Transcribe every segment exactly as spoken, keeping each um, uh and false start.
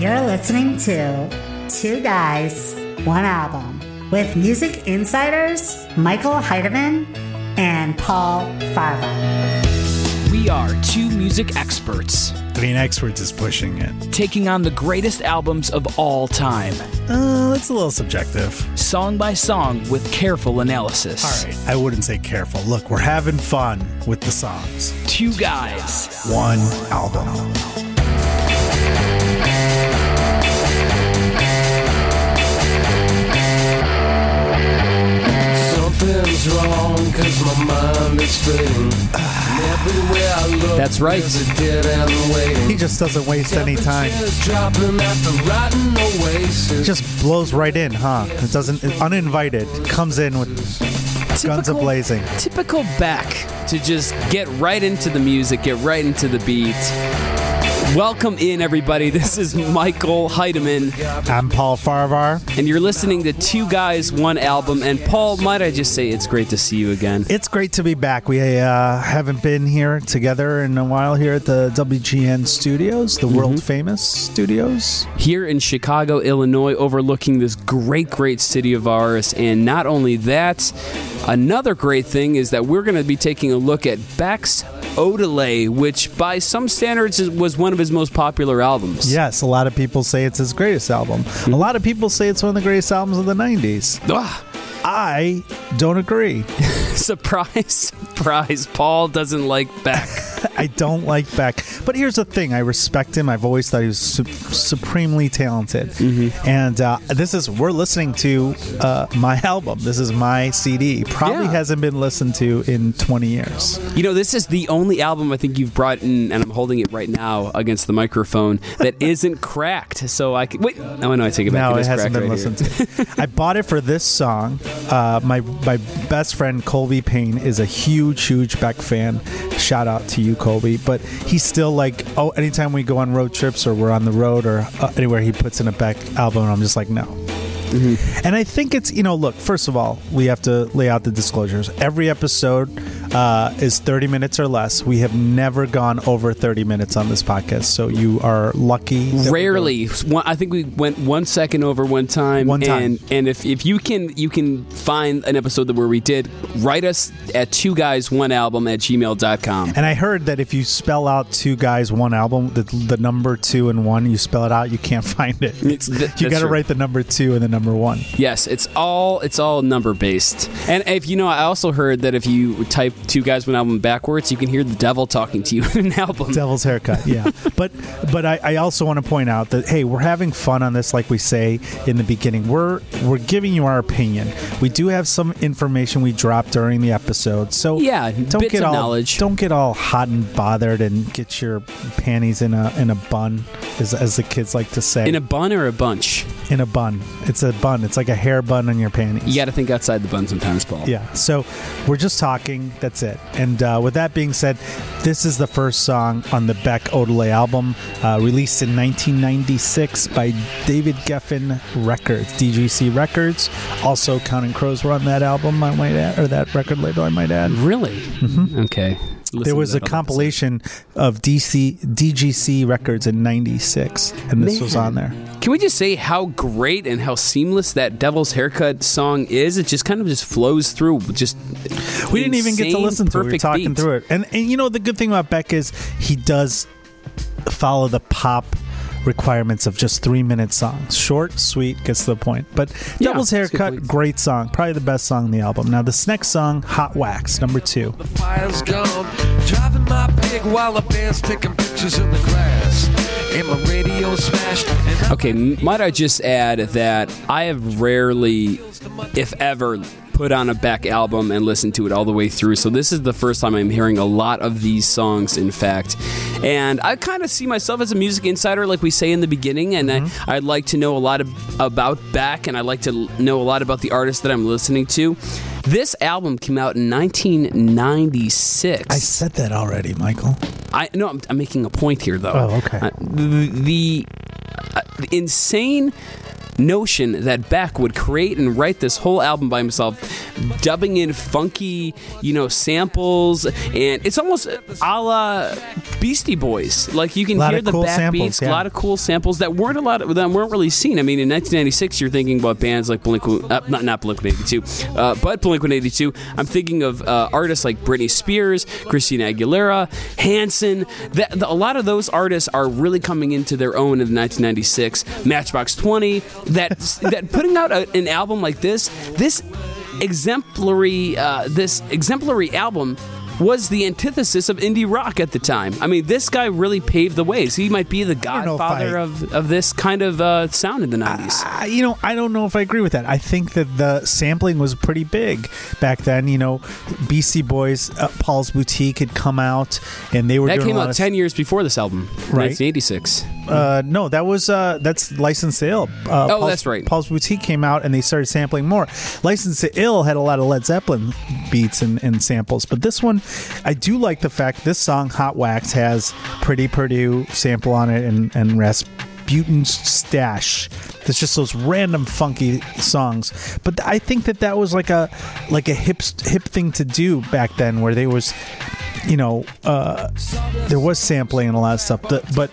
You're listening to Two Guys, One Album with music insiders Michael Heidemann and Paul Farva. We are two music experts. I mean, experts is pushing it. Taking on the greatest albums of all time. Uh, that's a little subjective. Song by song with careful analysis. All right, I wouldn't say careful. Look, we're having fun with the songs. Two guys. One album. Something's wrong cause my mind is fading. Everywhere I look, that's right. there's a dead end waiting. He just doesn't waste any time. Dropping at the rotten oasis. It just blows right in, huh? It doesn't, it, uninvited, comes in with guns a-blazing. Typical Beck to just get right into the music, get right into the beat. Welcome in, everybody. This is Michael Heidemann. I'm Paul Farvar. And you're listening to Two Guys, One Album. And Paul, might I just say it's great to see you again. It's great to be back. We uh, haven't been here together in a while here at the W G N studios, the mm-hmm. world-famous studios. Here in Chicago, Illinois, overlooking this great, great city of ours. And not only that, another great thing is that we're going to be taking a look at Beck's Odelay, which by some standards was one of his most popular albums. Yes, a lot of people say it's his greatest album. Mm-hmm. A lot of people say it's one of the greatest albums of the nineties. Ugh. I don't agree. Surprise, surprise. Paul doesn't like Beck. I don't like Beck. But here's the thing. I respect him. I've always thought he was su- supremely talented. Mm-hmm. And uh, this is, we're listening to uh, my album. This is my C D. Probably yeah. hasn't been listened to in twenty years. You know, this is the only album I think you've brought in, and I'm holding it right now against the microphone, that isn't cracked. So I can, wait. Oh, no, I take it back. No, it, it hasn't been right listened to. I bought it for this song. Uh, my my best friend Colby Payne is a huge, huge Beck fan. Shout out to you, Colby. But he's still like, oh, anytime we go on road trips or we're on the road or uh, anywhere, he puts in a Beck album, and I'm just like, no. Mm-hmm. And I think it's, you know, look, first of all, we have to lay out the disclosures. Every episode uh, is thirty minutes or less. We have never gone over thirty minutes on this podcast, so you are lucky. Rarely. One, I think we went one second over one time. One time. And, and if, if you can you can find an episode that where we did, write us at two guys one album at gmail dot com. And I heard that if you spell out two guys one album, the, the number two and one, you spell it out, you can't find it. It's, th- you got to write the number two and the number one. Yes, it's all it's all number based. And if you know, I also heard that if you type Two Guys One Album backwards, you can hear the devil talking to you in an album. Devil's haircut, yeah. but but I, I also want to point out that, hey, we're having fun on this, like we say in the beginning. We're we're giving you our opinion. We do have some information we drop during the episode, so yeah, don't bits get of all knowledge. Don't get all hot and bothered and get your panties in a in a bun, as as the kids like to say. In a bun or a bunch? In a bun. It's a bun. It's like a hair bun on your panties. You got to think outside the bun sometimes, Paul. Yeah. So we're just talking. That's it. And uh, with that being said, this is the first song on the Beck Odelay album, uh, released in nineteen ninety-six by David Geffen Records, D G C Records. Also, Counting Crows were on that album, I might add, or that record label, I might add. Really? Mm-hmm. Okay. Listen there was a compilation of D C, D G C Records in ninety-six, and this Man. was on there. Can we just say how great and how seamless that Devil's Haircut song is? It just kind of just flows through. Just we didn't even get to listen to it. We were talking beat. through it. And, and you know, the good thing about Beck is he does follow the pop requirements of just three-minute songs. Short, sweet, gets to the point. But yeah, Devil's Haircut, great song. Probably the best song on the album. Now, this next song, Hot Wax, number two. The fire's gone. Driving my pig while the band's taking pictures in the grass. And my radio smashed. Okay, might I just add that I have rarely, if ever, put on a Beck album and listened to it all the way through. So this is the first time I'm hearing a lot of these songs, in fact. And I kind of see myself as a music insider, like we say in the beginning, and mm-hmm. I, I'd like to know a lot of, about Beck, and I'd like to know a lot about the artists that I'm listening to. This album came out in nineteen ninety-six. I said that already, Michael. I no, I'm, I'm making a point here, though. Oh, okay. Uh, the the, uh, the insane notion that Beck would create and write this whole album by himself, dubbing in funky, you know, samples, and it's almost a la Beastie Boys. Like you can hear the cool backbeats, samples, yeah. a lot of cool samples that weren't a lot of, that weren't really seen. I mean, in nineteen ninety-six, you're thinking about bands like Blink, uh, not not Blink one eighty-two, uh, but Blink one eighty-two. I'm thinking of uh, artists like Britney Spears, Christina Aguilera, Hanson. That, the, a lot of those artists are really coming into their own in nineteen ninety-six. Matchbox twenty. That that putting out a, an album like this, this exemplary, uh, this exemplary album was the antithesis of indie rock at the time. I mean, this guy really paved the way. So he might be the godfather I, of, of this kind of uh, sound in the nineties. Uh, you know, I don't know if I agree with that. I think that the sampling was pretty big back then. You know, Beastie Boys, uh, Paul's Boutique had come out, and they were that doing came a lot out of ten years before this album, Right. nineteen eighty-six. Uh, no, that was uh, that's License to Ill. Uh, Oh, Paul's, that's right. Paul's Boutique came out and they started sampling more. License to Ill had a lot of Led Zeppelin beats and, and samples, but this one, I do like the fact this song Hot Wax has Pretty Purdue sample on it and and Rasputin's Stash. There's just those random funky songs, but I think that that was like a like a hip hip thing to do back then, where there was, you know, uh, there was sampling and a lot of stuff, but, but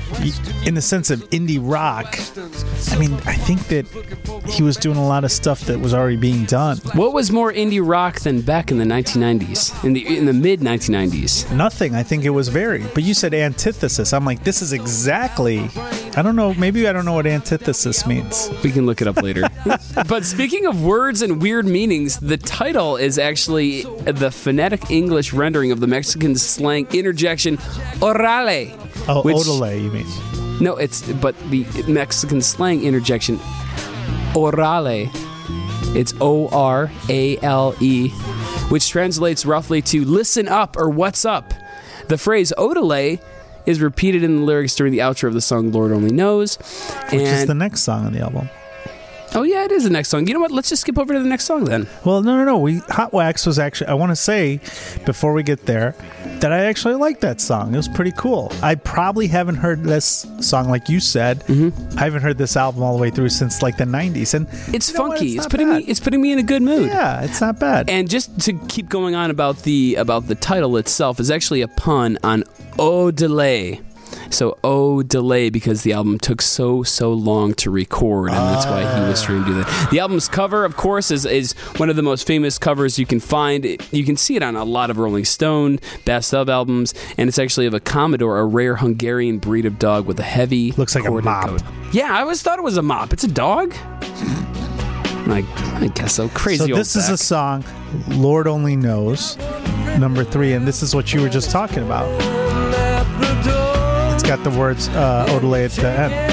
in the sense of indie rock, I mean, I think that he was doing a lot of stuff that was already being done. What was more indie rock than Beck in the nineteen nineties, in the in the mid nineteen nineties? Nothing. I think it was varied. But you said antithesis. I'm like, this is exactly. I don't know. Maybe I don't know what antithesis means. We can look it up later. But speaking of words and weird meanings, the title is actually the phonetic English rendering of the Mexican slang interjection orale. Oh, which, odele, you mean? No, it's but the Mexican slang interjection orale. It's O R A L E, which translates roughly to listen up or what's up. The phrase odele is repeated in the lyrics during the outro of the song Lord Only Knows. Which and, is the next song on the album. Oh, yeah, it is the next song. You know what? Let's just skip over to the next song then. Well, no, no, no. We Hot Wax was actually, I want to say, before we get there, that I actually liked that song. It was pretty cool. I probably haven't heard this song, like you said. Mm-hmm. I haven't heard this album all the way through since like the nineties. And it's you know funky. It's, It's not putting bad. me it's putting me in a good mood. Yeah, it's not bad. And just to keep going on about the about the title itself is actually a pun on Au delay. So oh delay, because the album took so so long to record, and that's why he was trying to do that. The album's cover, of course, is is one of the most famous covers you can find. You can see it on a lot of Rolling Stone best of albums, and it's actually of a Commodore, a rare Hungarian breed of dog with a heavy Looks like a corded mop. coat. Yeah, I always thought it was a mop. It's a dog. I, I guess so. Crazy. So old this is Beck. a song, Lord Only Knows, number three, and this is what you were just talking about. It's got the words uh, Odelay at the end.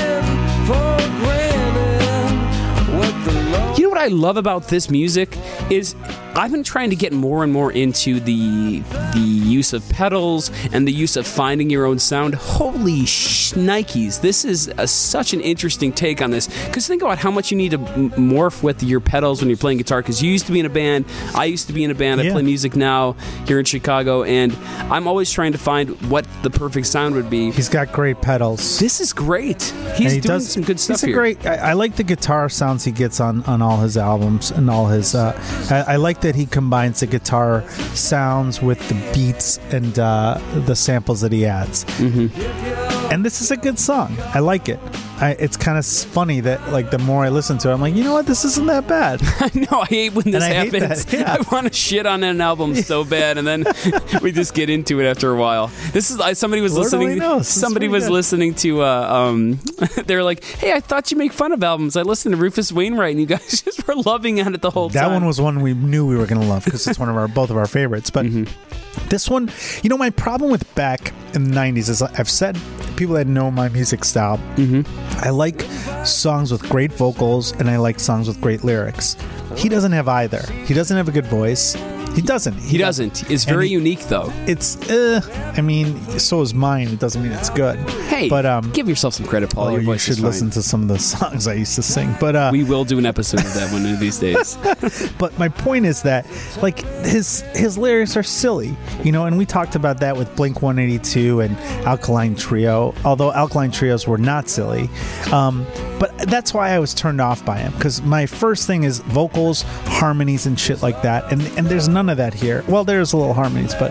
You know what I love about this music is I've been trying to get more and more into the the use of pedals and the use of finding your own sound. Holy shnikes, this is a, such an interesting take on this, because think about how much you need to m- morph with your pedals when you're playing guitar, because you used to be in a band, I used to be in a band, Yeah. I play music now here in Chicago, and I'm always trying to find what the perfect sound would be. He's got great pedals. This is great. And He's he doing does, some good stuff he's a here. Great, I, I like the guitar sounds he gets on, on all his albums and all his. Uh, I, I like that he combines the guitar sounds with the beats and uh, the samples that he adds. Mm-hmm. And this is a good song. I like it. I, it's kind of funny that like the more I listen to it, I'm like, you know what, this isn't that bad. I know, I hate when this And I hate happens. that, yeah. I want to shit on an album so bad, and then we just get into it after a while. This is I, somebody was Lord listening. only knows. It's Somebody pretty was good. listening to. Uh, um, they're like, "Hey, I thought you make fun of albums. I listened to Rufus Wainwright, and you guys just were loving at it the whole That time." one was one we knew we were going to love because it's one of our both of our favorites. But Mm-hmm. this one, you know, my problem with Beck in the nineties is I've said, people that know my music style, Mm-hmm. I like songs with great vocals and I like songs with great lyrics. He doesn't have either. He doesn't have a good voice He doesn't. He doesn't. It's very he- unique, though. It's, uh, I mean, so is mine. It doesn't mean it's good. Hey, but um, give yourself some credit, Paul. oh, Your you voice should is fine. listen to some of the songs I used to sing. But uh, We will do an episode of that one of these days. But my point is that, like, his his lyrics are silly, you know, and we talked about that with Blink one eighty-two and Alkaline Trio, although Alkaline Trios were not silly. Um, but that's why I was turned off by him, because my first thing is vocals, harmonies, and shit like that, and and there's none of that here. Well, there's a little harmonies, but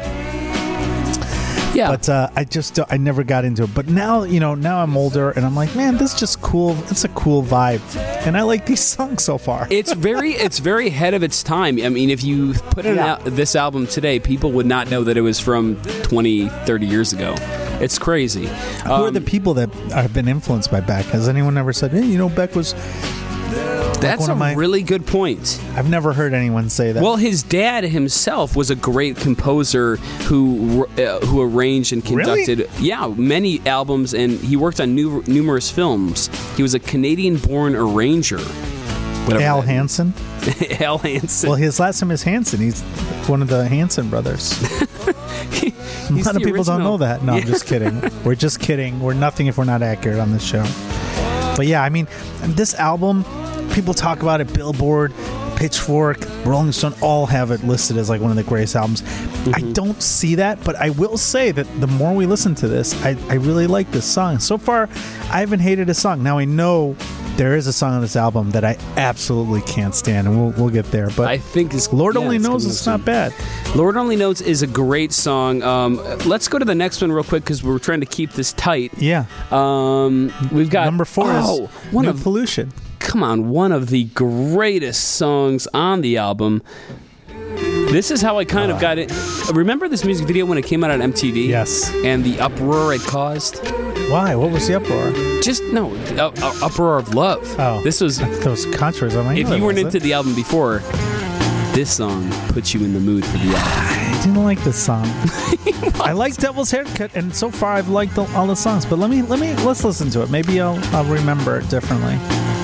Yeah. but uh, I just I never got into it. But now, you know, now I'm older, and I'm like, man, this is just cool. It's a cool vibe, and I like these songs so far. It's very, it's very ahead of its time. I mean, if you put in Yeah. out this album today, people would not know that it was from twenty, thirty years ago. It's crazy. Who are Um, the people that have been influenced by Beck? Has anyone ever said, hey, you know, Beck was... That's one a of my- really good point. I've never heard anyone say that. Well, his dad himself was a great composer who uh, who arranged and Really? conducted, yeah, many albums, and he worked on nu- numerous films. He was a Canadian-born arranger. Whatever Al that- Hansen? Al Hansen. Well, his last name is Hansen. He's one of the Hansen brothers. A He's lot of the people don't original. know that. No, I'm just kidding. We're just kidding. We're nothing if we're not accurate on this show. But yeah, I mean, this album, people talk about it. Billboard, Pitchfork, Rolling Stone all have it listed as like one of the greatest albums. Mm-hmm. I don't see that, but I will say that the more we listen to this, I, I really like this song. So far, I haven't hated a song. Now I know there is a song on this album that I absolutely can't stand, and we'll, we'll get there. But I think it's, Lord yeah, Only it's Knows coming it's soon. not bad. Lord Only Knows is a great song. Um, let's go to the next one real quick because we're trying to keep this tight. Yeah. Um, we've got Number four oh, is one New of Pollution. come on, one of the greatest songs on the album. This is how I kind of got it. Remember this music video when it came out on M T V? Yes. And the uproar it caused? Why? What was the uproar? Just, no, uh, uh, uproar of love. Oh. This was, Those controversies. I'm like, if no, you it weren't wasn't. into the album before, this song puts you in the mood for the album. I didn't like this song. I like Devil's Haircut, and so far I've liked the, all the songs. But let me let me let's listen to it. Maybe I'll I'll remember it differently.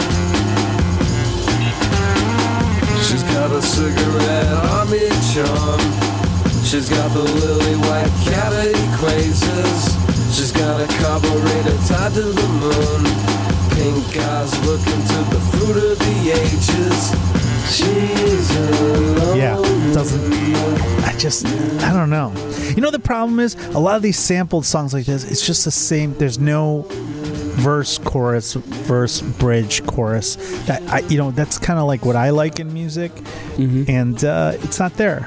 She's got a cigarette on each arm. She's got the lily white cavity crazes. She's got a carburetor tied to the moon. Pink eyes looking to the fruit of the ages. She's alone. Yeah, it doesn't. I just I don't know. You know the problem is a lot of these sampled songs like this. It's just the same. There's no verse, chorus, verse, bridge, chorus. That I you know that's kind of like what I like in music, and uh, it's not there.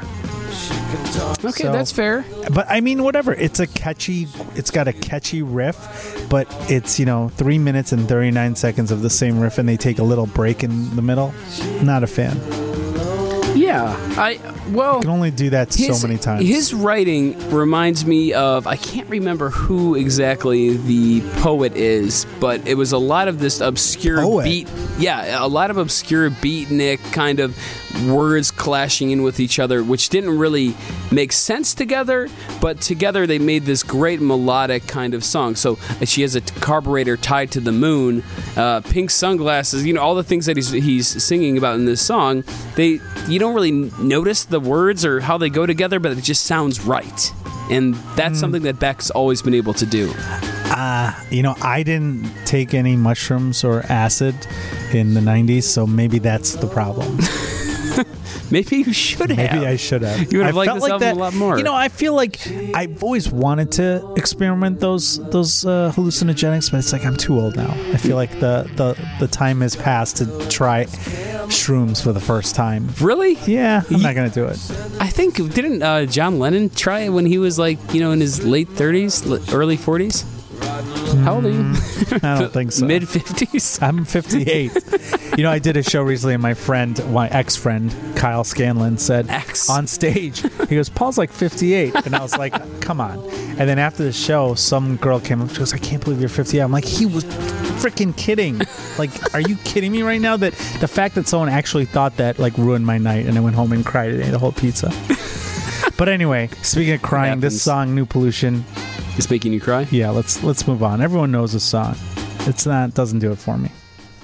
Okay, So- that's fair. But I mean, whatever. It's a catchy. It's got a catchy riff, but it's you know three minutes and thirty nine seconds of the same riff, and they take a little break in the middle. Not a fan. Yeah, I, well... You can only do that His, so many times. His writing reminds me of, I can't remember who exactly the poet is, but it was a lot of this obscure Poet? beat. Yeah, a lot of obscure beatnik kind of words clashing in with each other, which didn't really make sense together, but together they made this great melodic kind of song. So uh, she has a t- carburetor tied to the moon, uh, pink sunglasses, you know, all the things that he's, he's singing about in this song. They, you don't really notice the words or how they go together, but it just sounds right. And that's something that Beck's always been able to do. Uh, you know, I didn't take any mushrooms or acid in the nineties, so maybe that's the problem. Maybe you should have. Maybe I should have. You would have I liked felt this like album that, a lot more. You know, I feel like I've always wanted to experiment those those uh, hallucinogenics, but it's like I'm too old now. I feel like the, the, the time has passed to try shrooms for the first time. Really? Yeah, I'm not gonna do it. I think, didn't uh, John Lennon try it when he was like, you know, in his late thirties, early forties? How old are you? I don't think so. Mid fifties? I'm fifty-eight. You know, I did a show recently, and my friend, my ex-friend, Kyle Scanlon, said Ex. on stage, he goes, Paul's like fifty-eight. And I was like, come on. And then after the show, some girl came up, she goes, I can't believe you're fifty-eight. I'm like, he was freaking kidding. Like, are you kidding me right now? That the fact that someone actually thought that, like, ruined my night, and I went home and cried and ate a whole pizza. But anyway, speaking of crying, this happens. song, New Pollution, It's making you cry? yeah, let's let's move on. Everyone knows this song. It's not, doesn't do it for me. It's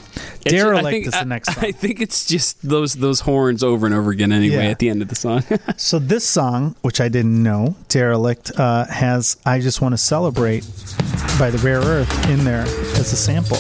It's- Derelict I think, is the next I, song. I think it's just those those horns over and over again anyway Yeah. at the end of the song. So this song, which I didn't know, Derelict, uh, has I Just Want to Celebrate by the Rare Earth in there as a sample.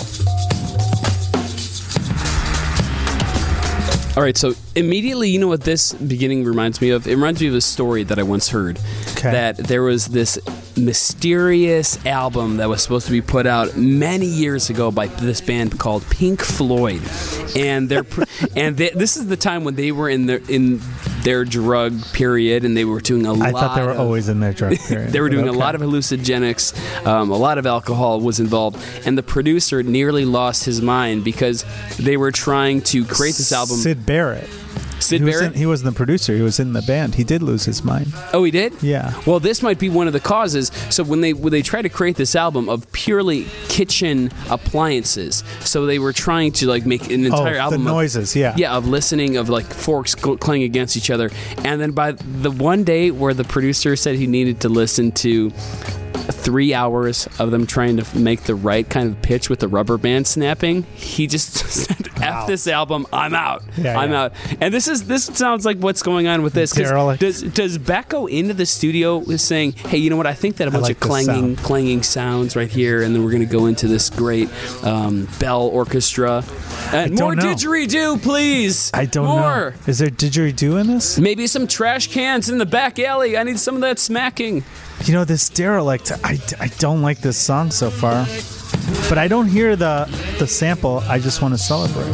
All right, so immediately, you know what this beginning reminds me of? It reminds me of a story that I once heard. Okay. That there was this mysterious album that was supposed to be put out many years ago by this band called Pink Floyd, and they're pr- and they, this is the time when they were in their in their drug period, and they were doing a I lot. thought they were of, always in their drug period. They were doing Okay. a lot of hallucinogenics, um, a lot of alcohol was involved, and the producer nearly lost his mind because they were trying to create this album. Sid Barrett. Sid he, was Barrett? in, he wasn't the producer. He was in the band. He did lose his mind. Oh, he did? Yeah. Well, this might be one of the causes. So when they when they tried to create this album of purely kitchen appliances, so they were trying to like make an entire oh, album the of, noises, yeah. yeah, of listening of like forks cl- clanging against each other. And then by the one day where the producer said he needed to listen to three hours of them trying to make the right kind of pitch with the rubber band snapping, he just said, F this album, I'm out. Yeah, I'm yeah. out. And this is this sounds like what's going on with this. 'Cause Derelict. Does does Beck go into the studio saying, hey, you know what, I think that a bunch like of this clanging sound. clanging sounds right here, and then we're going to go into this great um, bell orchestra. And don't more know. didgeridoo, please. I don't more. know. Is there didgeridoo in this? Maybe some trash cans in the back alley. I need some of that smacking. You know, this Derelict, I, I don't like this song so far. But I don't hear the the sample. I Just Want to Celebrate.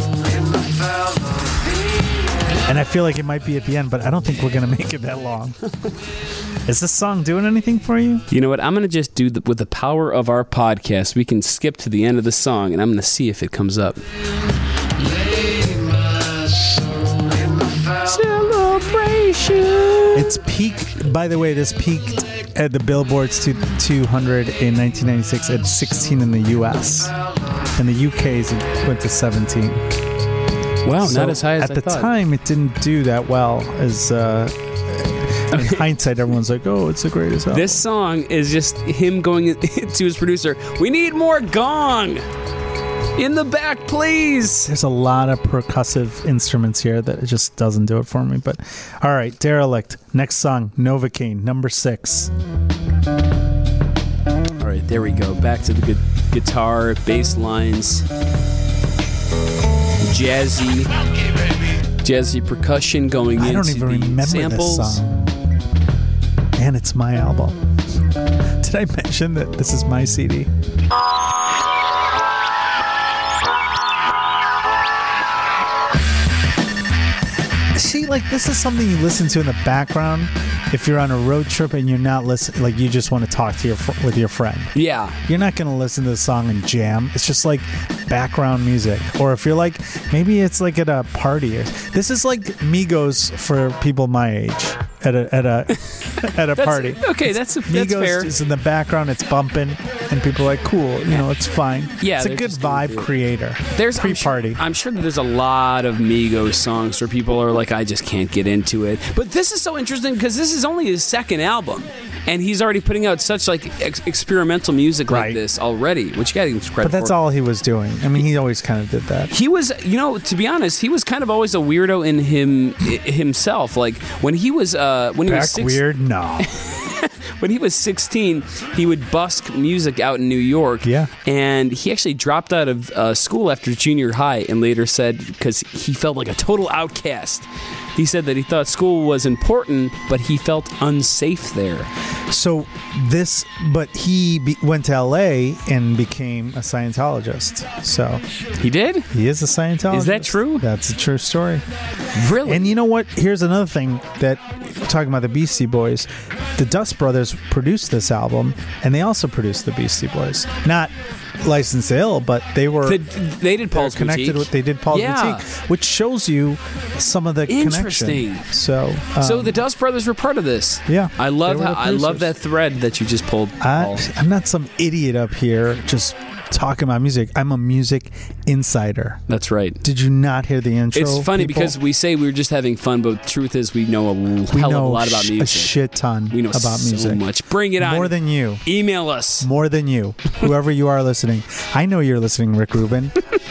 And I feel like it might be at the end, but I don't think we're going to make it that long. Is this song doing anything for you? You know what? I'm going to just do the, with the power of our podcast, we can skip to the end of the song, and I'm going to see if it comes up. Celebration. It's peak. By the way, this peaked at the Billboard's two hundred in nineteen ninety-six at sixteen in the U S. In the U K, it went to seventeen. Wow, So not as high as at I the thought. time, it didn't do that well. As uh, in hindsight, everyone's like, "Oh, it's the greatest album." This song is just him going to his producer, we need more gong in the back, please. There's a lot of percussive instruments here that it just doesn't do it for me. But all right, Derelict. Next song, Novocaine, number six. All right, there we go. Back to the gu- guitar, bass lines, jazzy, jazzy percussion going I into don't even the remember samples. this song. And it's my album. Did I mention that this is my C D? See, like, this is something you listen to in the background if you're on a road trip and you're not listening, like, you just want to talk to your fr- with your friend. Yeah. You're not going to listen to the song and jam. It's just like background music. Or if you're like, maybe it's like at a party. This is like Migos for people my age at a at a at a That's- party. Okay, that's that's Migos fair. is in the background. It's bumping, and people are like, "Cool, you know, it's fine." Yeah, it's a they're good just gonna vibe do it. creator. There's I'm sure- pre-party. I'm sure that there's a lot of Migos songs where people are like, I just can't get into it. But this is so interesting because this is only his second album, and he's already putting out such like ex- experimental music like Right. this already, which you got to give him credit But that's for. all he was doing. I mean, he always kind of did that. He was, you know, to be honest, he was kind of always a weirdo in him i- himself. Like when he was, uh, when he Back was six, weird? No. when he was sixteen, he would busk music out in New York. Yeah. And he actually dropped out of uh, school after junior high and later said, because he felt like a total outcast, he said that he thought school was important, but he felt unsafe there. So this, but he be, went to L A and became a Scientologist. So He did? he is a Scientologist. Is that true? That's a true story. Really? And you know what? Here's another thing that, talking about the Beastie Boys, the Dust Brothers produced this album, and they also produced the Beastie Boys. Not Licensed to Ill, but they were they, they did they're Paul's connected Boutique. with. They did Paul's Yeah. Boutique, which shows you some of the Interesting. connection. So, um, So the Dust Brothers were part of this. Yeah, I love they were how, the I love that producers. thread that you just pulled. I, Paul. I'm not some idiot up here just talking about music. I'm a music insider. That's right. Did you not hear the intro? It's funny people? because we say we were just having fun, but the truth is we know a l- we hell know of a lot about sh- music. a shit ton we know about so music. much. Bring it on. More than you. Email us. More than you. Whoever you are listening. I know you're listening, Rick Rubin.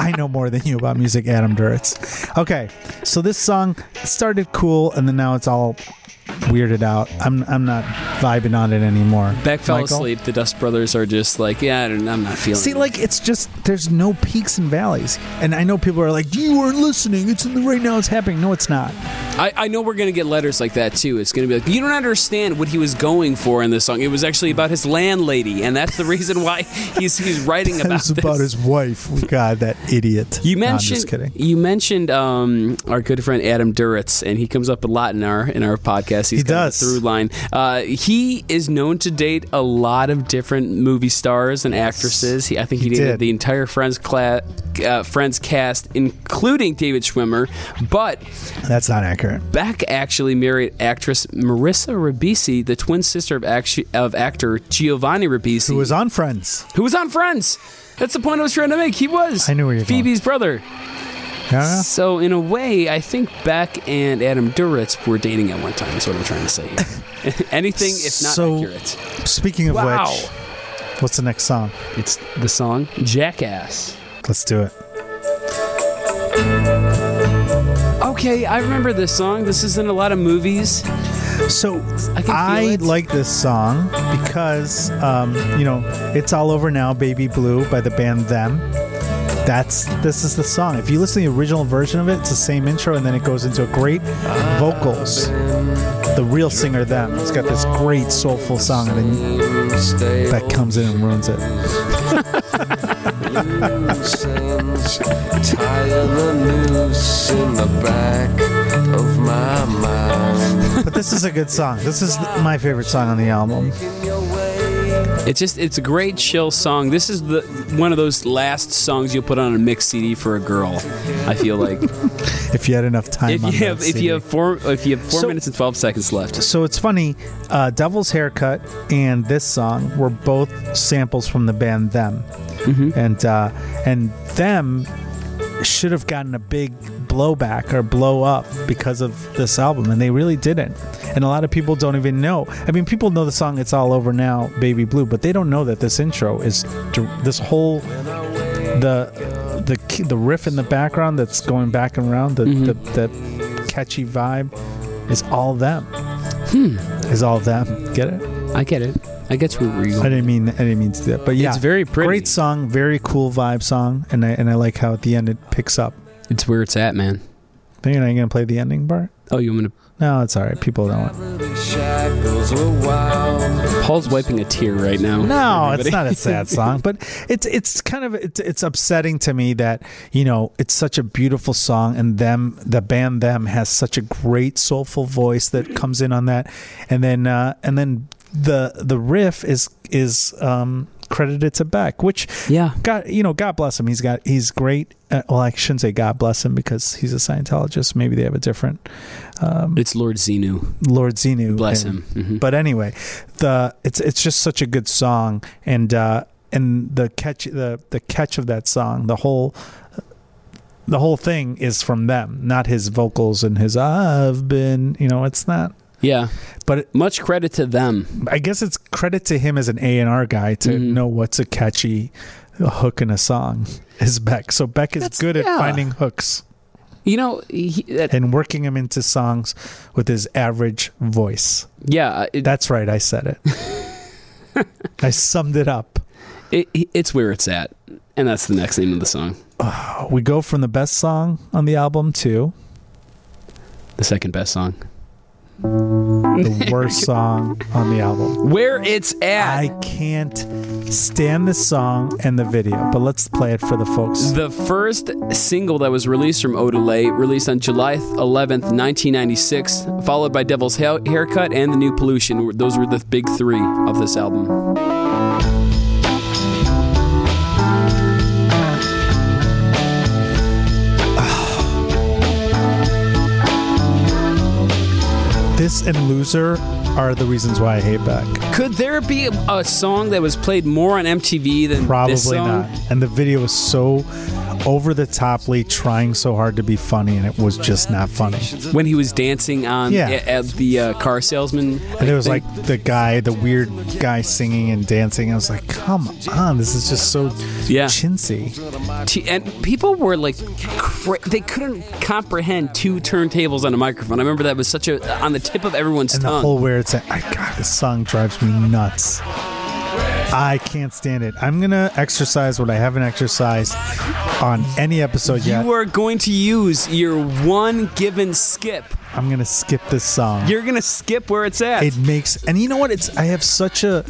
I know more than you about music, Adam Duritz. Okay, so this song started cool, and then now it's all weirded out. I'm I'm not vibing on it anymore. Beck fell Michael? asleep. The Dust Brothers are just like, yeah, I don't- I'm not feeling See, it. like, it's just, there's no peaks and valleys. And I know people are like, you weren't listening. It's in the, right now it's happening. No, it's not. I, I know we're going to get letters like that, too. It's going to be like, you don't understand what he was going for in this song. It was actually about his landlady, and that's the reason why he's he's writing about It's this. about his wife. God, that idiot. You No, I'm mentioned just kidding. you mentioned um, our good friend Adam Duritz, and he comes up a lot in our in our podcast. He's He kind of does. a through line. Uh, he is known to date a lot of different movie stars and actresses. He, I think he, He dated did. the entire Friends cla- uh, Friends cast, including David Schwimmer. But That's not accurate. Beck actually married actress Marissa Ribisi, the twin sister of, actu- of actor Giovanni Ribisi, Who was on Friends. who was on Friends. That's the point I was trying to make. He was. I knew where you were going. Phoebe's brother. Yeah. So, in a way, I think Beck and Adam Duritz were dating at one time, is what I'm trying to say here. Anything, if not So- accurate. Speaking of Wow. which, what's the next song? It's the song Jackass. Let's do it. Okay, I remember this song. This is in a lot of movies. So I can feel I it. like this song because, um, you know, It's All Over Now, Baby Blue by the band Them. That's this is the song. If you listen to the original version of it, it's the same intro, and then it goes into a great vocals. The real singer Them. It's got this great soulful song, and then that comes in and ruins it. Nuisance, tying the noose in the back of my mind. But this is a good song. This is my favorite song on the album. It's just, it's a great chill song. This is the one of those last songs you'll put on a mixed C D for a girl, I feel like. If you had enough time if on you that have if C D. you have four if you have four So- minutes and twelve seconds left. So it's funny, uh, Devil's Haircut and this song were both samples from the band Them. Mm-hmm. And uh, and Them should have gotten a big blowback or blow up because of this album, and they really didn't. And a lot of people don't even know. I mean, people know the song "It's All Over Now, Baby Blue," but they don't know that this intro is this whole the the key- the riff in the background that's going back and around the Mhm. the, the catchy vibe is all them. Hmm. Is all them. Get it? I get it. I get where you're I going. didn't mean I didn't mean to do that, but yeah, It's very pretty. Great song, very cool vibe song, and I and I like how at the end it picks up. It's where it's at, man. But you're not gonna play the ending part? Oh, you want me No, it's all right. People know it. Shackles were wild. to? Paul's wiping a tear right now. No, Everybody. it's not a sad song, but it's it's kind of it's it's upsetting to me that, you know, it's such a beautiful song, and them the band Them has such a great soulful voice that comes in on that, and then uh, and then the the riff is is um, credited to Beck, which Yeah. God, you know, God bless him. He's got he's great. Uh, well, I shouldn't say God bless him because he's a Scientologist. Maybe they have a different um, It's Lord Xenu. Lord Xenu. Bless and- him. Mhm. But anyway, the it's it's just such a good song, and uh, and the catch the the catch of that song, the whole the whole thing is from Them, not his vocals and his I've been. You know, it's not. Yeah. But it, Much credit to them. I guess it's credit to him as an A and R guy to Mhm. know what's a catchy hook in a song. Is Beck. So Beck is That's- good at yeah. finding hooks You know, he, that, and working them into songs with his average voice. yeah, it, That's right. I said it. I summed it up. it, it's where it's at. And that's the next name of the song. We go from the best song on the album to The second best song. the worst song on the album. Where it's at. I can't stand this song and the video, but let's play it for the folks. The first single that was released from Odelay, released on July eleventh, nineteen ninety-six, followed by Devil's Ha- Haircut and The New Pollution. Those were the big three of this album. This and Loser are the reasons why I hate Beck. Could there be a song that was played more on M T V than Probably this song? not. And the video is so over-the-toply trying so hard to be funny, and it was just not funny. When he was dancing on Yeah. at, at the uh, car salesman. And there was thing. like the guy, the weird guy singing and dancing. I was like, come on, this is just so Yeah. chintzy. T- and people were like, cra- they couldn't comprehend two turntables on a microphone. I remember that was such a on the tip of everyone's And the tongue. whole where it's at, I God, this song drives me nuts. I can't stand it. I'm going to exercise what I haven't exercised on any episode yet. You are going to use your one given skip. I'm going to skip this song. You're going to skip where it's at. It makes, and you know what? It's I have such a,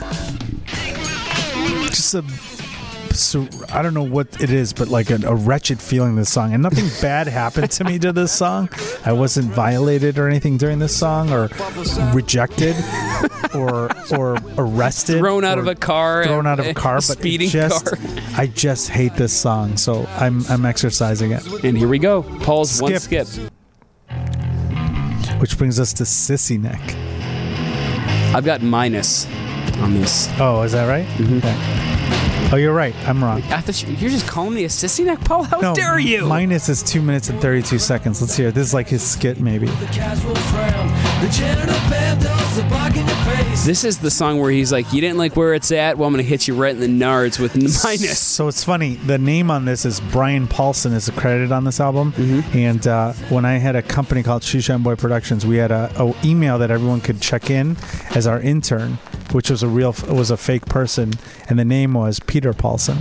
just a, so I don't know what it is, but like a, a wretched feeling this song, and nothing bad happened to me to this song. I wasn't violated or anything during this song, or rejected, or or arrested, thrown out or of a car. thrown out of a car, a but speeding it just, car. I just hate this song, so I'm I'm exercising it. And here we go. Paul's one Skip. skip. Which brings us to Sissy Neck. I've got minus on this. Oh, is that right? Mm-hmm. Okay. Oh, you're right. I'm wrong. I thought you, you're just calling me a sissy neck, Paul. How No, dare you? Minus is two minutes and thirty-two seconds. Let's hear it. This is like his skit, maybe. This is the song where he's like, "You didn't like where it's at. Well, I'm going to hit you right in the nards with minus." So it's funny. The name on this is Brian Paulson is credited on this album. Mm-hmm. And uh, when I had a company called Shoeshine Boy Productions, we had a, a email that everyone could check in as our intern, which was a real was a fake person, and the name was Peter Paulson.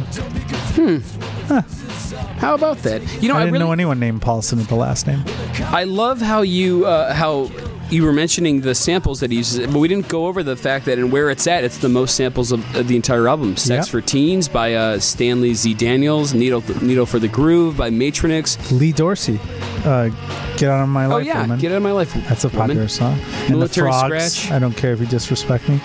How about that? You know, I I, didn't really, know anyone named Paulson with the last name. I love how you uh, how you were mentioning the samples that he uses, but we didn't go over the fact that in Where It's At, it's the most samples of, of the entire album. Sex Yep. for Teens by uh, Stanley Z. Daniels, Needle Needle for the Groove by Matronix. Lee Dorsey, uh, Get Out of My Oh Life, yeah, Woman. Get Out of My Life. That's a popular Woman. song. And Military the Frogs. Scratch. I don't care if you disrespect me.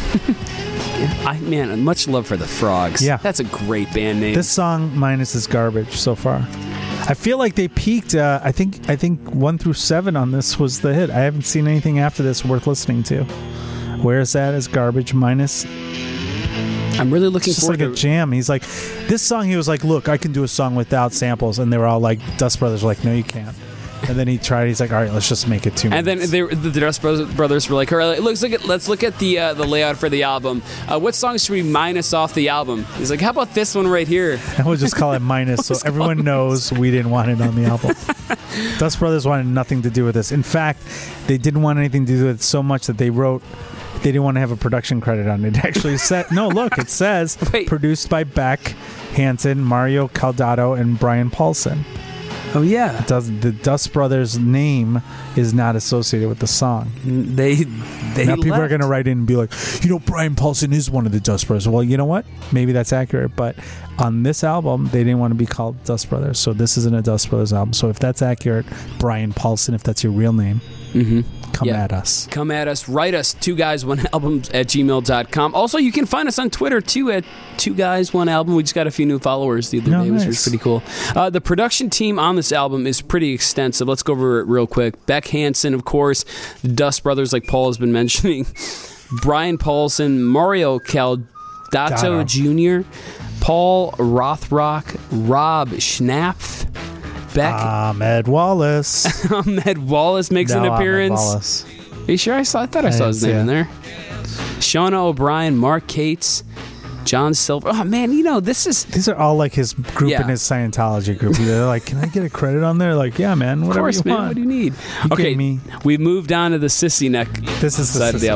I man, much love for the Frogs. Yeah. That's a great band name. This song minus is garbage so far. I feel like they peaked. Uh, I think I think one through seven on this was the hit. I haven't seen anything after this worth listening to. Where is that as garbage minus? I'm really looking It's just forward like a to jam. He's like, this song. He was like, look, I can do a song without samples, and they were all like, Dust Brothers were like, no, you can't. And then he tried. He's like, all right, let's just make it two And minutes. then they, the Dust Brothers were like, "All right, let's look at let's look at the uh, the layout for the album. Uh, what songs should we minus off the album?" He's like, "How about this one right here?" And we'll just call it minus, so everyone knows we didn't want it on the album. Dust Brothers wanted nothing to do with this. In fact, they didn't want anything to do with it so much that they wrote. They didn't want to have a production credit on it. It actually said, no, look, it says Wait. produced by Beck Hansen, Mario Caldato, and Brian Paulson. Oh yeah, Does the Dust Brothers name is not associated with the song. they they Now people are left. going to write in and be like, you know, Brian Paulson is one of the Dust Brothers. Well, you know what? Maybe that's accurate. But on this album, they didn't want to be called Dust Brothers. So this isn't a Dust Brothers album. So if that's accurate, Brian Paulson, if that's your real name, Mm-hmm. come Yeah. at us. Come at us, write us, two guys one albums at gmail dot com. Also, you can find us on Twitter too at two guys one album. We just got a few new followers the other Oh, day, which nice. was pretty cool. Uh, the production team on this album is pretty extensive. Let's go over it real quick. Beck Hansen, of course, the Dust Brothers, like Paul has been mentioning, Brian Paulson, Mario Caldato Dado. Junior, Paul Rothrock, Rob Schnapf, Beck, Ahmed Wallace. Ahmed Wallace makes No, an Ahmed appearance. Wallace. Are you sure? I saw. I thought I, I saw didn't his see name in it. there. Shauna O'Brien, Mark Cates, John Silver. Oh man, you know this is. These are all like his group Yeah. and his Scientology group. They're like, can I get a credit on there? Like, yeah, man, Of whatever course, you man. want. What do you need? You okay, gave me- we've moved on to the Sissy Neck This is the side of the Sissy.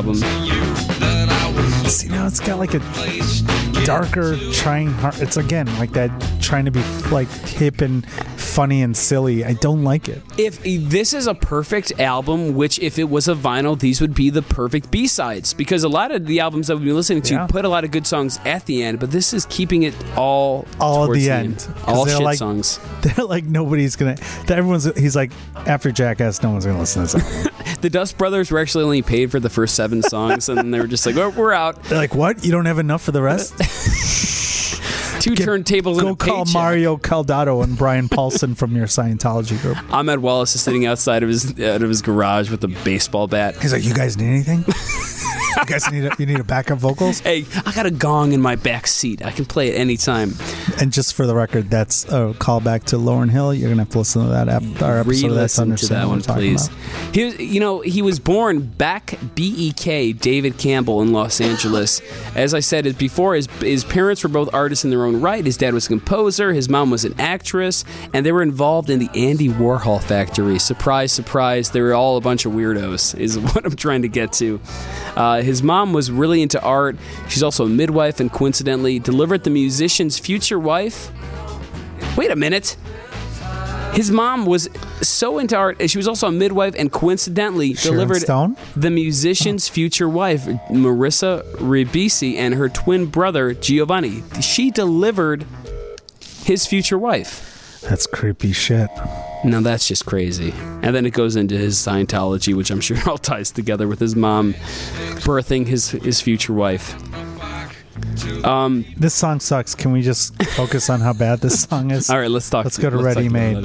album. See, now it's got like a darker, trying hard. It's again like that, trying to be like hip and funny and silly. I don't like it. If this is a perfect album, which if it was a vinyl, these would be the perfect B-sides, because a lot of the albums that we've been listening to Yeah. put a lot of good songs at the end, but this is keeping it all All at towards the the end. 'Cause all they're shit like- songs. They're like nobody's gonna. That everyone's. He's like after Jackass, no one's gonna listen to this. album. The Dust Brothers were actually only paid for the first seven songs, and then they were just like, "Oh, we're out." They're like, what? You don't have enough for the rest? Two Get- turntables and Go a call paycheck. Mario Caldato and Brian Paulson from your Scientology group. Ahmed Wallace is sitting outside of his out of his garage with a baseball bat. He's like, you guys need anything? You guys need a, you need a backup vocals. Hey, I got a gong in my back seat. I can play it anytime. And just for the record, that's a callback to Lauryn Hill. You're gonna have to listen to that ep- our episode. Re-listen of that to that one, please. About. He was, you know, he was born Beck B E K David Campbell in Los Angeles. As I said it before, his his parents were both artists in their own right. His dad was a composer. His mom was an actress, and they were involved in the Andy Warhol factory. Surprise, surprise! They were all a bunch of weirdos. Is what I'm trying to get to. Uh, his mom was really into art. She's also a midwife, and coincidentally delivered the musician's future wife. Wait a minute. His mom was so into art, and she was also a midwife, and coincidentally Sharon delivered Stone? the musician's oh. future wife, Marissa Ribisi, and her twin brother, Giovanni. She delivered his future wife. That's creepy shit. Now that's just crazy. And then it goes into his Scientology, which I'm sure all ties together with his mom birthing his, his future wife. Um, this song sucks. Can we just focus on how bad this song is? All right, let's talk. Let's to, go to let's Ready Made.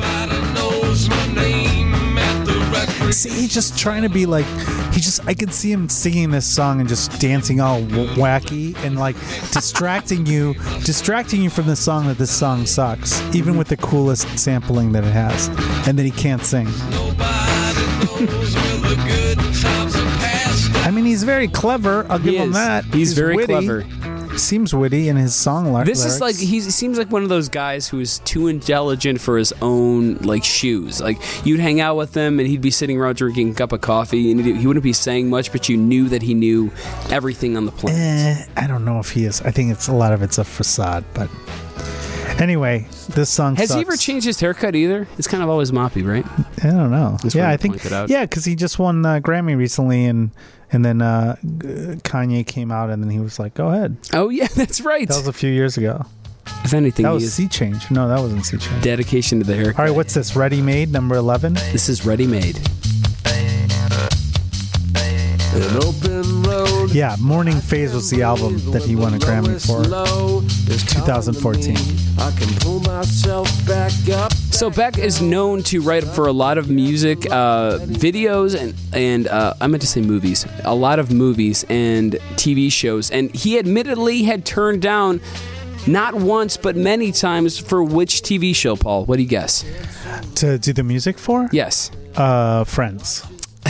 See, he's just trying to be like, he just, I can see him singing this song and just dancing all w- wacky and like distracting you, distracting you from the song that this song sucks, even with the coolest sampling that it has, and that he can't sing. I mean, he's very clever. I'll give he him is. that. He's, he's very witty. clever. Seems witty in his song lyrics. This is like he seems like one of those guys who is too intelligent for his own like shoes. Like you'd hang out with him and he'd be sitting around drinking a cup of coffee and he wouldn't be saying much, but you knew that he knew everything on the planet. Eh, I don't know if he is. I think it's a lot of it's a facade. But anyway, this song has sucks. he ever changed his haircut either? It's kind of always moppy, right? I don't know. Just yeah, I think yeah, because he just won uh, Grammy recently and. And then uh, Kanye came out, and then he was like, "Go ahead." Oh yeah, that's right. That was a few years ago. If anything, that was Sea Change. No, that wasn't Sea Change. Dedication to the haircut. All right, what's this? Ready Made, number eleven. This is Ready Made. An open road. Yeah, Morning Phase was the album that he won a Grammy for. twenty fourteen. I can pull myself back up. So Beck is known to write for a lot of music, uh, videos, and and uh, I meant to say movies. A lot of movies and T V shows, and he admittedly had turned down not once but many times for which T V show? Paul, what do you guess? To do the music for? Yes. Uh, Friends.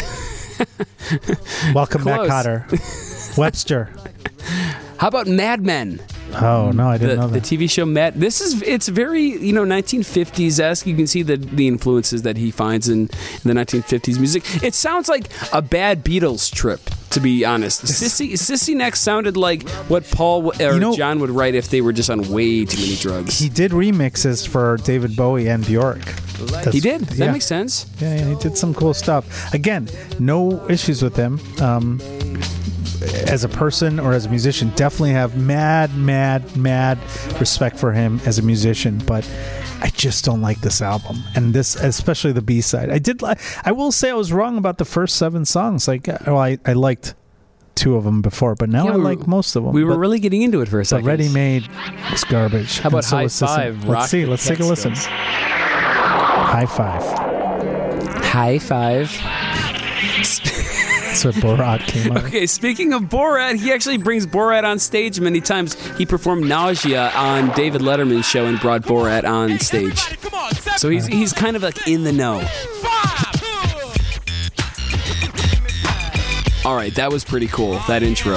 Welcome Close. Back, Cotter. Webster. How about Mad Men? Oh no, I didn't the, know that. The T V show Mad. This is it's very you know nineteen fifties-esque. You can see the the influences that he finds in, in the nineteen fifties music. It sounds like a bad Beatles trip, to be honest. Sissy Sissy Next sounded like what Paul or you know, John would write if they were just on way too many drugs. He did remixes for David Bowie and Bjork. That's, he did. That yeah. makes sense. Yeah, yeah, he did some cool stuff. Again, no issues with him. Um, as a person or as a musician, definitely have mad, mad, mad respect for him as a musician, but I just don't like this album, and this, especially the B side. I did. Li- I will say I was wrong about the first seven songs. Like, well, I, I liked two of them before, but now yeah, I we like were, most of them. We were but, really getting into it for a second. But Ready Made is garbage. How about so High Five? Let's Rock see. Let's take a listen. High Five. High Five. That's what Borat came out. Okay, speaking of Borat, he actually brings Borat on stage many times. He performed Nausea on David Letterman's show and brought Borat on stage. So he's he's kind of like in the know. All right, that was pretty cool, that intro.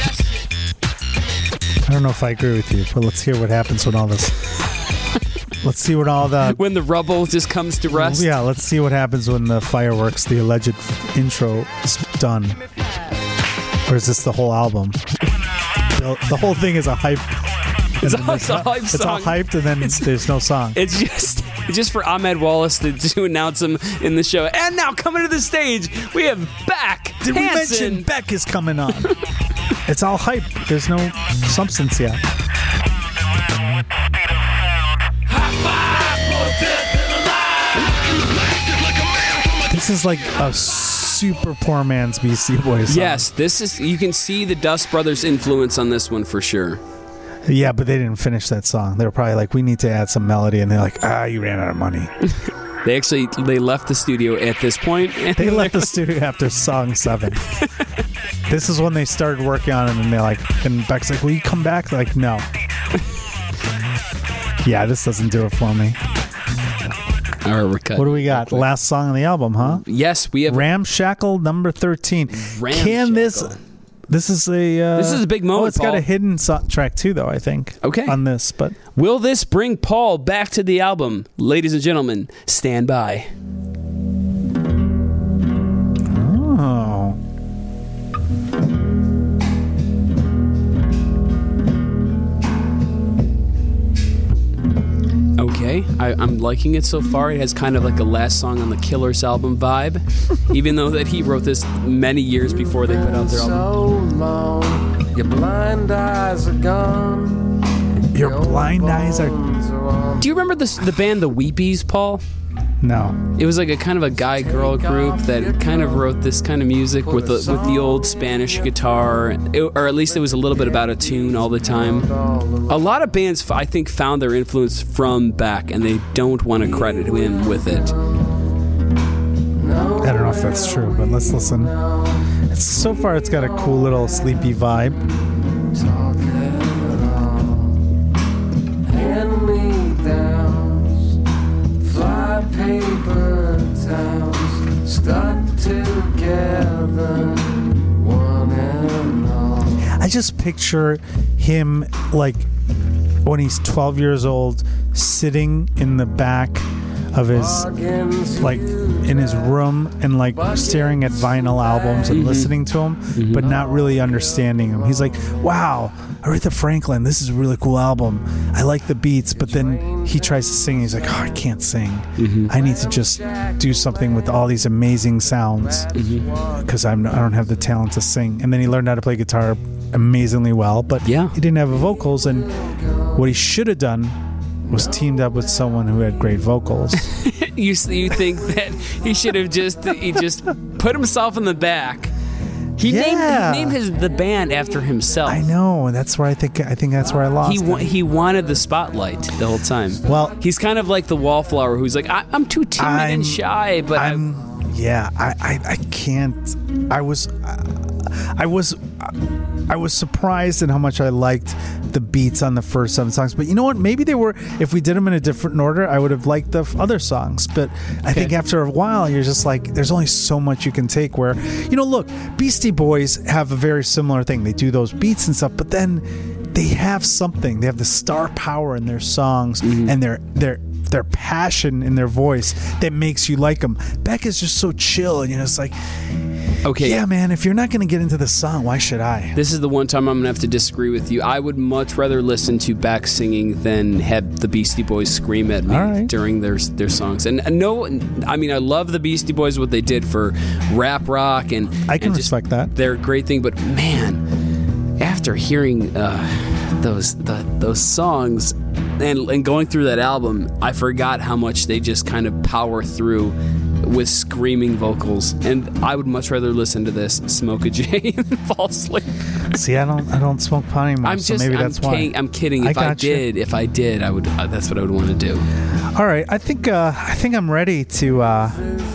I don't know if I agree with you, but let's hear what happens when all this... Let's see what all the... When the rubble just comes to rest? Yeah, let's see what happens when the fireworks, the alleged intro, is done. Or is this the whole album? The, the whole thing is a hype. It's, all, it's a hype it's song. all hyped and then it's, there's no song. It's just it's just for Ahmed Wallace to, to announce him in the show. And now coming to the stage, we have Beck Did Hansen. we mention Beck is coming on? It's all hype. There's no substance yet. This is like a super poor man's Beastie Boys song. Yes, this is. You can see the Dust Brothers' influence on this one for sure. Yeah, but they didn't finish that song. They were probably like, we need to add some melody, and they're like, ah, you ran out of money. They actually they left the studio at this point. They left the studio after song seven. This is when they started working on it, and they're like, and Beck's like, will you come back? They're like, no. Yeah, this doesn't do it for me. All right, we're cut. What do we got? Last song on the album, huh? Yes, we have Ramshackle number thirteen. Ramshackle. Can this... This is a... Uh, this is a big moment, Oh, it's Paul. got a hidden so- track, too, though, I think. Okay. On this, but... Will this bring Paul back to the album? Ladies and gentlemen, stand by. Oh. Okay, I, I'm liking it so far. It has kind of like a last song on the Killers album vibe, even though that he wrote this many years before they put out their album. So long, your blind eyes are gone. Your blind eyes are... Do you remember this, the band The Weepies, Paul? No. It was like a kind of a guy-girl group that kind of wrote this kind of music with the with the old Spanish guitar, it, or at least it was a little bit about a tune all the time. A lot of bands, I think, found their influence from Beck, and they don't want to credit him with it. I don't know if that's true, but let's listen. It's, so far, it's got a cool little sleepy vibe. Paper towns stuck together, one and all. I just picture him like when he's twelve years old, sitting in the back of his, like, in his room and like staring at vinyl albums and mm-hmm. listening to them, mm-hmm. but not really understanding them. He's like, wow, Aretha Franklin, this is a really cool album. I like the beats, but then he tries to sing. He's like, oh, I can't sing. Mm-hmm. I need to just do something with all these amazing sounds because mm-hmm. I'm I don't have the talent to sing. And then he learned how to play guitar amazingly well, but yeah. he didn't have the vocals. And what he should have done was teamed up with someone who had great vocals. you you think that he should have just he just put himself in the back. He yeah. named he named his the band after himself. I know, and that's where I think I think that's where I lost. He wa- him. he wanted the spotlight the whole time. Well, he's kind of like the wallflower who's like, I, I'm too timid I'm, and shy, but I'm I, yeah, I, I I can't. I was I was I was surprised in how much I liked the beats on the first seven songs. But you know what? Maybe they were, if we did them in a different order, I would have liked the f- other songs. But I think after a while, you're just like, there's only so much you can take where, you know, look, Beastie Boys have a very similar thing. They do those beats and stuff, but then they have something. They have the star power in their songs mm-hmm. and their their their passion in their voice that makes you like them. Beck is just so chill, and you know, it's like, okay, yeah, man, if you're not going to get into the song, why should I? This is the one time I'm going to have to disagree with you. I would much rather listen to Beck singing than have the Beastie Boys scream at me right. during their their songs. And, and no, I mean, I love the Beastie Boys, what they did for rap rock, and I can and just respect that. They're a great thing, but man, after hearing uh, those the, those songs and, and going through that album, I forgot how much they just kind of power through with screaming vocals, and I would much rather listen to this, smoke a J, and fall asleep. See, I don't, I don't smoke pot anymore. I'm so just, maybe I'm that's why. kidding. I'm kidding. If I, I did, you. if I did, I would. Uh, that's what I would want to do. All right, I think, uh, I think I'm ready to. Uh,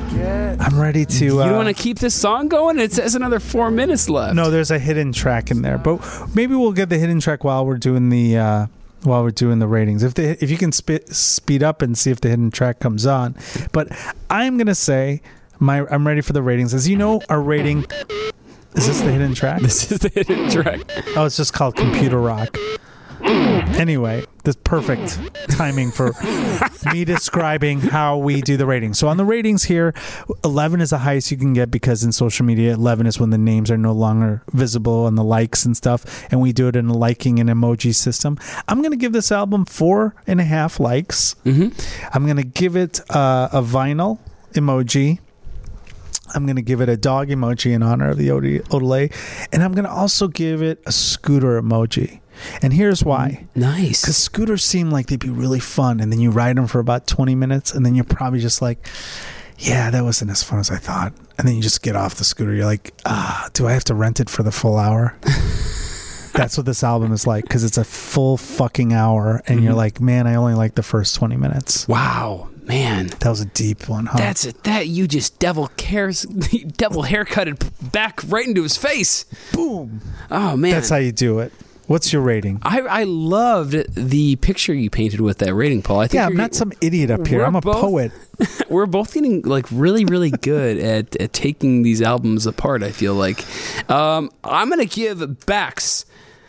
I'm ready to. You Uh, want to keep this song going? It says another four minutes left. no, there's a hidden track in there, but maybe we'll get the hidden track while we're doing the. Uh, while we're doing the ratings, if the if you can sp- speed up and see if the hidden track comes on, but I'm gonna say. My, I'm ready for the ratings. As you know, our rating... Is this the hidden track? This is the hidden track. Oh, it's just called Computer Rock. Anyway, this perfect timing for me describing how we do the ratings. So on the ratings here, eleven is the highest you can get because in social media, eleven is when the names are no longer visible and the likes and stuff, and we do it in a liking and emoji system. I'm going to give this album four and a half likes. Mm-hmm. I'm going to give it uh, a vinyl emoji. I'm going to give it a dog emoji in honor of the Odelay. And I'm going to also give it a scooter emoji. And here's why. Nice. Because scooters seem like they'd be really fun. And then you ride them for about twenty minutes. And then you're probably just like, yeah, that wasn't as fun as I thought. And then you just get off the scooter. You're like, ah, do I have to rent it for the full hour? That's what this album is like, because it's a full fucking hour, and mm-hmm. you're like, man, I only like the first twenty minutes. Wow, man, that was a deep one, huh? That's it. That you just devil cares, devil haircutted back right into his face. Boom. Oh man, that's how you do it. What's your rating? I, I loved the picture you painted with that rating, Paul. I think yeah, I'm not some idiot up here. I'm a both, poet. We're both getting like really, really good at, at taking these albums apart, I feel like. Um, I'm going to give Beck's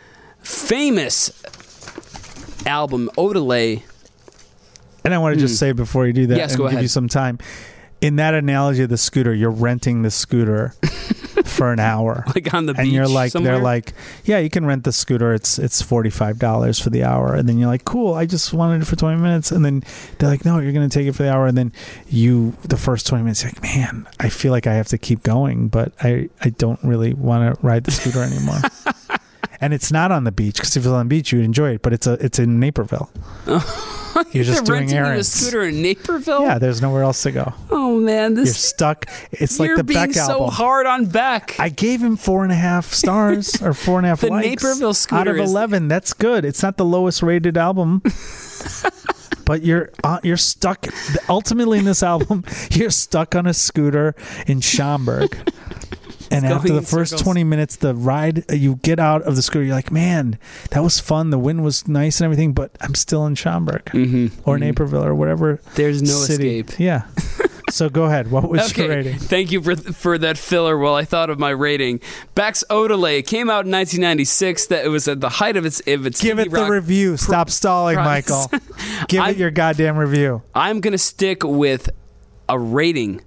famous album, Odelay. And I want to just hmm. say before you do that, yes, and go give ahead. you some time. In that analogy of the scooter, you're renting the scooter for an hour, like on the beach, and you're like, somewhere? they're like, yeah, you can rent the scooter. It's it's forty five dollars for the hour, and then you're like, cool. I just wanted it for twenty minutes, and then they're like, no, you're going to take it for the hour, and then you, the first twenty minutes, you're like, man, I feel like I have to keep going, but I I don't really want to ride the scooter anymore. And it's not on the beach, because if it was on the beach, you'd enjoy it, but it's a it's in Naperville. You're just They're doing errands. A scooter in Naperville? Yeah, there's nowhere else to go. Oh man, this you're stuck. It's like the Beck album. You're being so hard on Beck. I gave him four and a half stars or four and a half the likes. Naperville scooter out of eleven. Is... That's good. It's not the lowest rated album. But you're uh, you're stuck. Ultimately, in this album, you're stuck on a scooter in Schaumburg. And it's after the first circles. twenty minutes, the ride, you get out of the scooter, you're like, man, that was fun. The wind was nice and everything, but I'm still in Schaumburg mm-hmm. or mm-hmm. Naperville or whatever. There's no city. escape. Yeah. So go ahead. What was okay. your rating? Thank you for for that filler while I thought of my rating. Beck's Odelay came out in nineteen ninety-six. That it was at the height of its of its Give it the review. Stop pr- stalling, price. Michael. Give it your goddamn review. I'm going to stick with a rating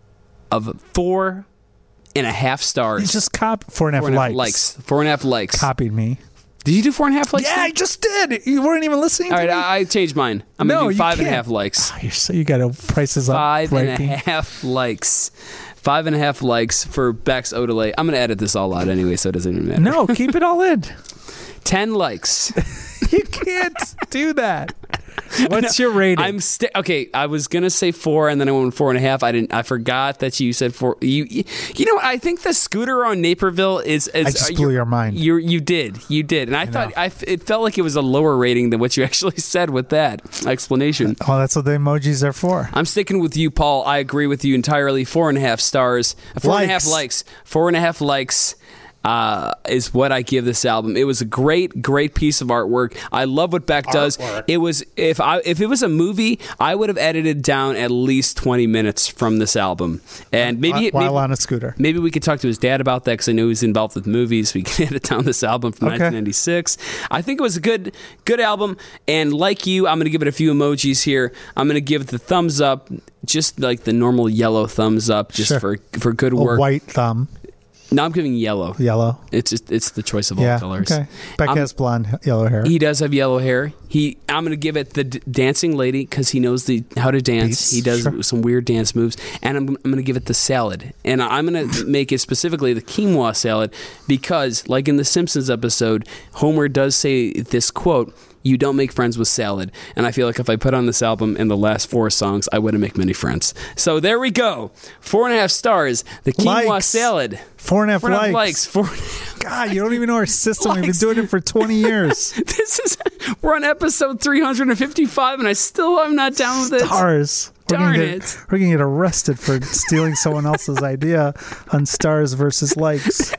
of four and a half stars. You just cop four and a half, four and a half likes. likes. Four and a half likes. Copied me. Did you do four and a half likes? Yeah, then? I just did. You weren't even listening. All to right, me. I, I changed mine. I'm no, gonna do five you and a can't. half likes. Oh, you're so you got to price this up. Five and ranking. a half likes. Five and a half likes for Beck's Odelay. I'm gonna edit this all out anyway, so it doesn't even matter. No, keep it all in. Ten likes. You can't do that. What's no, your rating? I'm st- okay. I was gonna say four, and then I went four and a half. I didn't. I forgot that you said four. You, you, you know, what? I think the scooter on Naperville is. is I just blew your mind. You, you did, you did, and I, I thought I, it felt like it was a lower rating than what you actually said with that explanation. Well, that's what the emojis are for. I'm sticking with you, Paul. I agree with you entirely. Four and a half stars. Four likes. and a half likes. Four and a half likes. Uh, is what I give this album. It was a great, great piece of artwork. I love what Beck does. Artwork. It was if I if it was a movie, I would have edited down at least twenty minutes from this album, and maybe while maybe, on a scooter. Maybe we could talk to his dad about that because I know he's involved with movies. We can edit down this album from okay. nineteen ninety-six. I think it was a good, good album, and like you, I'm going to give it a few emojis here. I'm going to give it the thumbs up, just like the normal yellow thumbs up, just sure. for for good work. A white thumb. No, I'm giving yellow. Yellow. It's just, it's the choice of all yeah, colors. Okay. Beck has blonde, yellow hair. He does have yellow hair. He. I'm going to give it the d- dancing lady because he knows the how to dance. Beats, he does sure. some weird dance moves, and I'm, I'm going to give it the salad. And I'm going to make it specifically the quinoa salad because, like in the Simpsons episode, Homer does say this quote. You don't make friends with salad. And I feel like if I put on this album in the last four songs, I wouldn't make many friends. So there we go. Four and a half stars. The quinoa likes. salad. Four and a half Four and a half likes. Four and a half. God, you don't even know our system. We've been doing it for twenty years. This is we're on episode three hundred fifty-five, and I still am not down with it. Stars. Darn we're gonna it. Get, we're going to get arrested for stealing someone else's idea on stars versus likes.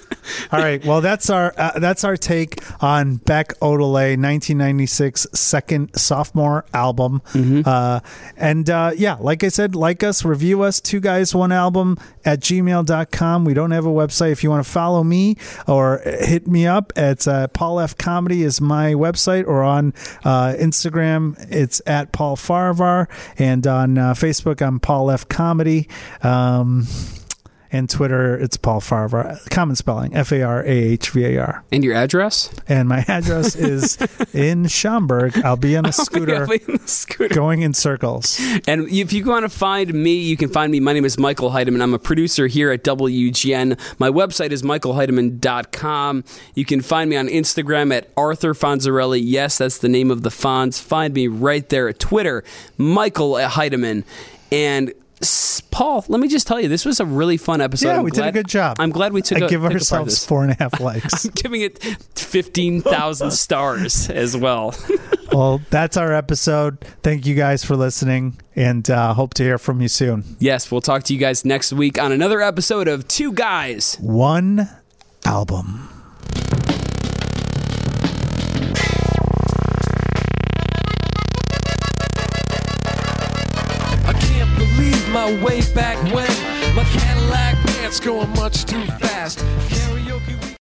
All right. Well, that's our uh, that's our take on Beck Odelay, nineteen ninety-six second sophomore album. Mm-hmm. Uh, and uh, yeah, like I said, like us, review us, two guys, one album at gmail dot com. We don't have a website. If you want to follow me or hit me up, it's uh, Paul F. Comedy is my website, or on uh, Instagram, it's at Paul Farvar, and on uh, Facebook, I'm Paul F. Comedy. Um, And Twitter, it's Paul Farvar. Common spelling, F A R A H V A R. And your address? And my address is in Schaumburg. I'll be on a scooter, I'll be on the scooter going in circles. And if you want to find me, you can find me. My name is Michael Heidemann. I'm a producer here at W G N. My website is michael heidemann dot com. You can find me on Instagram at Arthur Fonzarelli. Yes, that's the name of the Fonz. Find me right there at Twitter, Michael Heidemann. And S- Paul, let me just tell you, this was a really fun episode. Yeah, I'm we glad, did a good job. I'm glad we took I a, give took ourselves this. four and a half likes. I'm giving it fifteen thousand stars as well. Well, that's our episode. Thank you guys for listening, and uh, hope to hear from you soon. Yes, we'll talk to you guys next week on another episode of Two Guys. One album. I can't believe my way back when my Cadillac pants going much too fast. Karaoke.